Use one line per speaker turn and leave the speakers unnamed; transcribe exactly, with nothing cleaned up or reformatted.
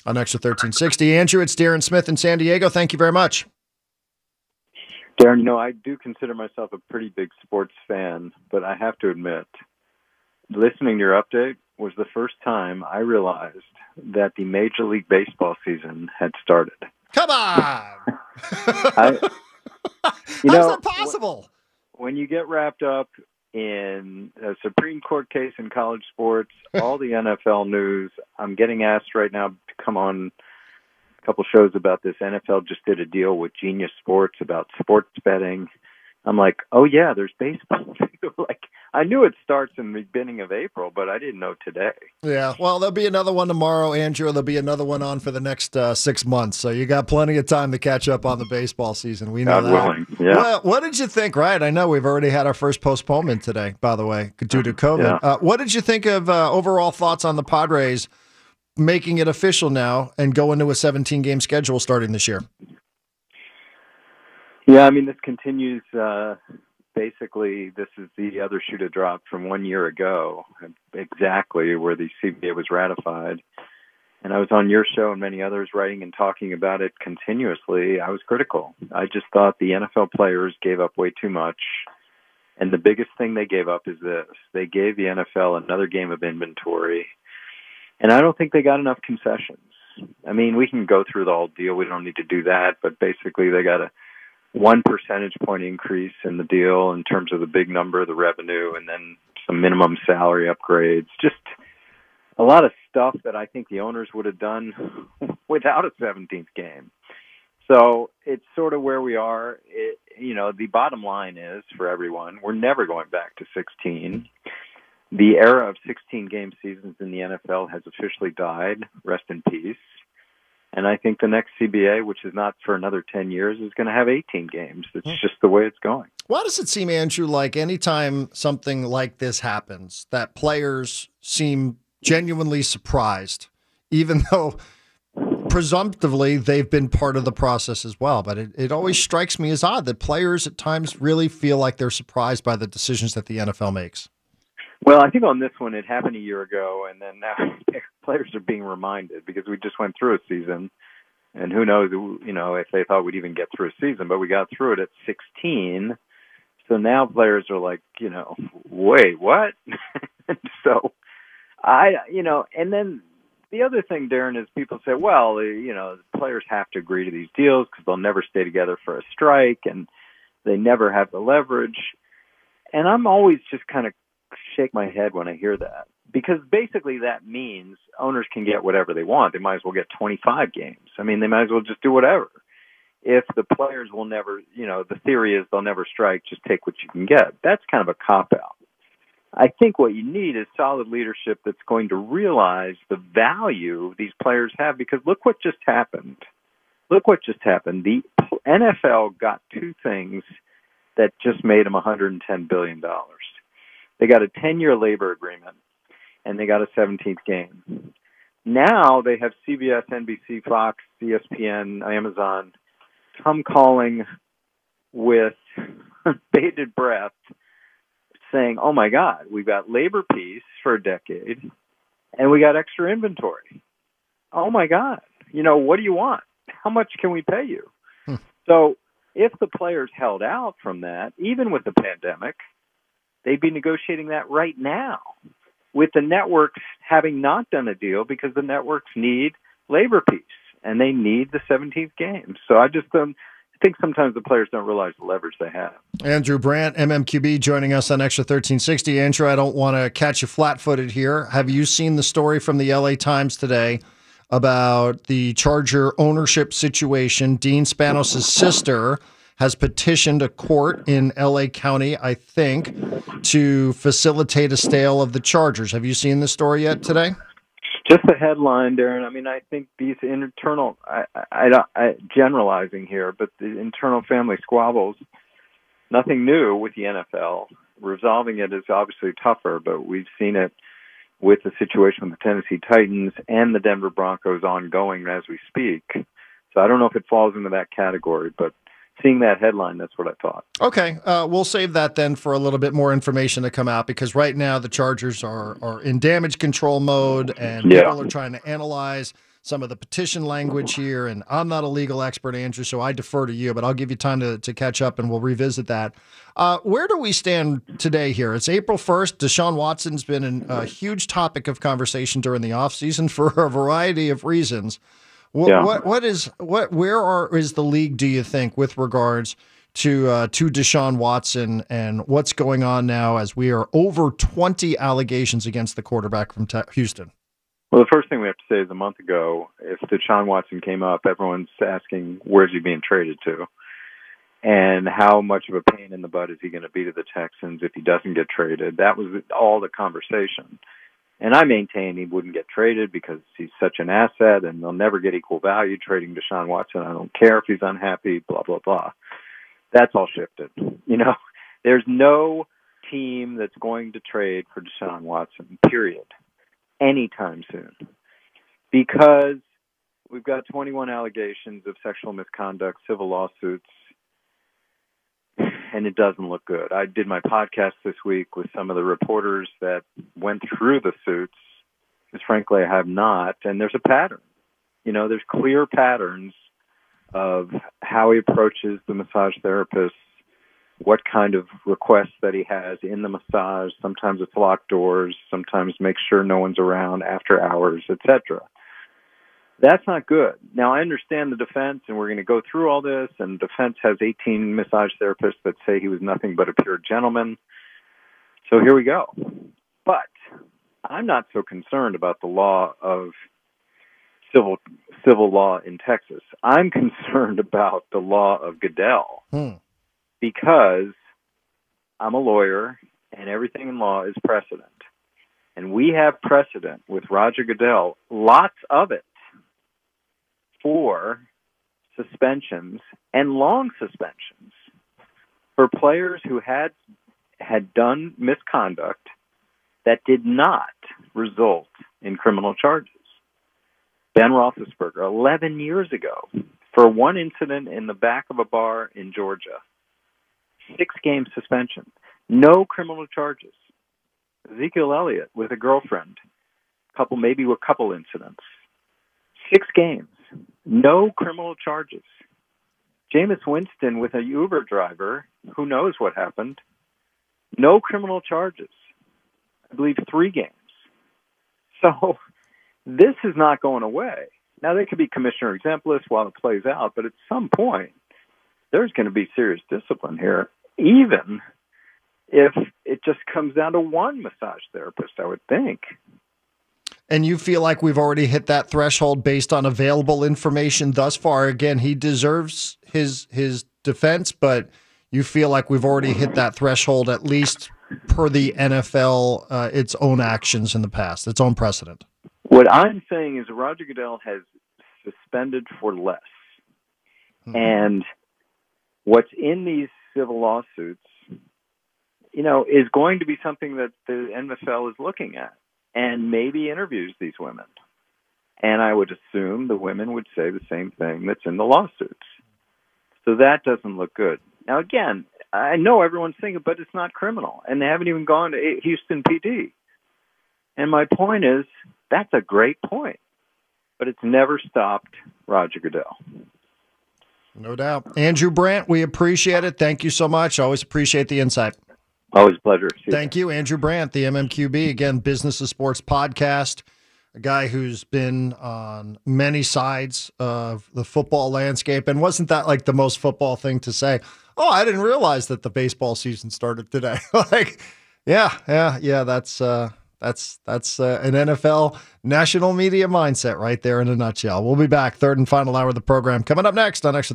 On Extra thirteen sixty. Andrew, it's Darren Smith in San Diego. Thank you very much.
Darren, you know, I do consider myself a pretty big sports fan, but I have to admit, listening to your update was the first time I realized that the Major League Baseball season had started.
Come on!
I, you
How's
know,
that possible?
When you get wrapped up in a Supreme Court case in college sports, all the N F L news, I'm getting asked right now to come on a couple shows about this. N F L just did a deal with Genius Sports about sports betting. I'm like, oh, yeah, there's baseball. Like, I knew it starts in the beginning of April, but I didn't know today.
Yeah, well, there'll be another one tomorrow, Andrew. There'll be another one on for the next uh, six months. So you got plenty of time to catch up on the baseball season. We know
God
that.
willing, yeah.
Well, what did you think, right? I know we've already had our first postponement today, by the way, due to COVID.
Yeah.
Uh, what did you think of uh, overall thoughts on the Padres making it official now and going to a seventeen-game schedule starting this year?
Yeah, I mean, this continues. Uh, basically, this is the other shoe to drop from one year ago, exactly where the C B A was ratified. And I was on your show and many others writing and talking about it continuously. I was critical. I just thought the N F L players gave up way too much. And the biggest thing they gave up is this. They gave the N F L another game of inventory. And I don't think they got enough concessions. I mean, we can go through the whole deal. We don't need to do that. But basically, they got a one percentage point increase in the deal in terms of the big number, the revenue, and then some minimum salary upgrades. Just a lot of stuff that I think the owners would have done without a seventeenth game. So it's sort of where we are. It, you know, the bottom line is for everyone, we're never going back to sixteen. The era of sixteen-game seasons in the N F L has officially died. Rest in peace. And I think the next C B A, which is not for another ten years, is going to have eighteen games. It's just the way it's going.
Why does it seem, Andrew, like anytime something like this happens, that players seem genuinely surprised, even though presumptively they've been part of the process as well? But it, it always strikes me as odd that players at times really feel like they're surprised by the decisions that the N F L makes.
Well, I think on this one, it happened a year ago, and then now players are being reminded because we just went through a season, and who knows, you know, if they thought we'd even get through a season, but we got through it at sixteen. So now players are like, you know, wait, what? So I, you know, and then the other thing, Darren, is people say, well, you know, players have to agree to these deals because they'll never stay together for a strike, and they never have the leverage. And I'm always just kind of shake my head when I hear that, because basically that means owners can get whatever they want. They might as well get twenty-five games. I mean, they might as well just do whatever. If the players will never, you know, the theory is they'll never strike, just take what you can get. That's kind of a cop-out. I think what you need is solid leadership that's going to realize the value these players have, because look what just happened. Look what just happened. The N F L got two things that just made them one hundred ten billion dollars. They got a ten-year labor agreement, and they got a seventeenth game. Now they have C B S, N B C, Fox, E S P N, Amazon come calling with bated breath saying, oh, my God, we've got labor peace for a decade, and we got extra inventory. Oh, my God. You know, what do you want? How much can we pay you? Hmm. So if the players held out from that, even with the pandemic, they'd be negotiating that right now, with the networks having not done a deal because the networks need labor peace and they need the seventeenth game. So I just um, think sometimes the players don't realize the leverage they have.
Andrew Brandt, M M Q B, joining us on Extra thirteen sixty. Andrew, I don't want to catch you flat-footed here. Have you seen the story from the L A Times today about the Charger ownership situation? Dean Spanos' sister has petitioned a court in L A County, I think, to facilitate a sale of the Chargers. Have you seen the story yet today?
Just the headline, Darren. I mean, I think these internal, I, I, I, I generalizing here, but the internal family squabbles, nothing new with the N F L. Resolving it is obviously tougher, but we've seen it with the situation with the Tennessee Titans and the Denver Broncos ongoing as we speak. So I don't know if it falls into that category, but seeing that headline, that's what I thought.
Okay, uh, we'll save that then for a little bit more information to come out, because right now the Chargers are are in damage control mode, and
yeah.
people are trying to analyze some of the petition language here. And I'm not a legal expert, Andrew, so I defer to you, but I'll give you time to, to catch up and we'll revisit that. Uh, where do we stand today here? It's April first. Deshaun Watson's been an, a huge topic of conversation during the offseason for a variety of reasons. What,
yeah.
what, what is, what, where are, is the league, do you think, with regards to uh, to Deshaun Watson and what's going on now as we are over twenty allegations against the quarterback from te- Houston?
Well, the first thing we have to say is a month ago, if Deshaun Watson came up, everyone's asking, where's he being traded to? And how much of a pain in the butt is he going to be to the Texans if he doesn't get traded? That was all the conversation. And I maintain he wouldn't get traded because he's such an asset and they'll never get equal value trading Deshaun Watson. I don't care if he's unhappy, blah, blah, blah. That's all shifted. You know, there's no team that's going to trade for Deshaun Watson, period, anytime soon. Because we've got twenty-one allegations of sexual misconduct, civil lawsuits, and it doesn't look good. I did my podcast this week with some of the reporters that went through the suits, because frankly I have not, and there's a pattern. You know, there's clear patterns of how he approaches the massage therapist, what kind of requests that he has in the massage. Sometimes it's locked doors, sometimes make sure no one's around after hours, et cetera. That's not good. Now, I understand the defense, and we're going to go through all this, and defense has eighteen massage therapists that say he was nothing but a pure gentleman. So here we go. But I'm not so concerned about the law of civil civil law in Texas. I'm concerned about the law of Goodell
hmm.
because I'm a lawyer and everything in law is precedent. And we have precedent with Roger Goodell, lots of it, for suspensions and long suspensions for players who had had done misconduct that did not result in criminal charges. Ben Roethlisberger, eleven years ago, for one incident in the back of a bar in Georgia, six-game suspension, no criminal charges. Ezekiel Elliott with a girlfriend, couple maybe a couple incidents, six games, no criminal charges. Jameis Winston with a Uber driver, who knows what happened, no criminal charges. I believe three games. So this is not going away. Now, there could be commissioner exemplis while it plays out, but at some point, there's going to be serious discipline here, even if it just comes down to one massage therapist, I would think.
And you feel like we've already hit that threshold based on available information thus far. Again, he deserves his his defense, but you feel like we've already hit that threshold, at least per the N F L, uh, its own actions in the past, its own precedent.
What I'm saying is Roger Goodell has suspended for less. Mm-hmm. And what's in these civil lawsuits, you know, is going to be something that the N F L is looking at and maybe interviews these women. And I would assume the women would say the same thing that's in the lawsuits. So that doesn't look good. Now, again, I know everyone's thinking, but it's not criminal. And they haven't even gone to Houston P D. And my point is, that's a great point. But it's never stopped Roger Goodell.
No doubt. Andrew Brandt, we appreciate it. Thank you so much. Always appreciate the insight.
Always a pleasure. See
Thank you. you, Andrew Brandt, the M M Q B, again, Business of Sports podcast, a guy who's been on many sides of the football landscape. And wasn't that like the most football thing to say? Oh, I didn't realize that the baseball season started today. Like, yeah, yeah, yeah, that's uh, that's that's uh, an N F L national media mindset right there in a nutshell. We'll be back, third and final hour of the program. Coming up next on Extra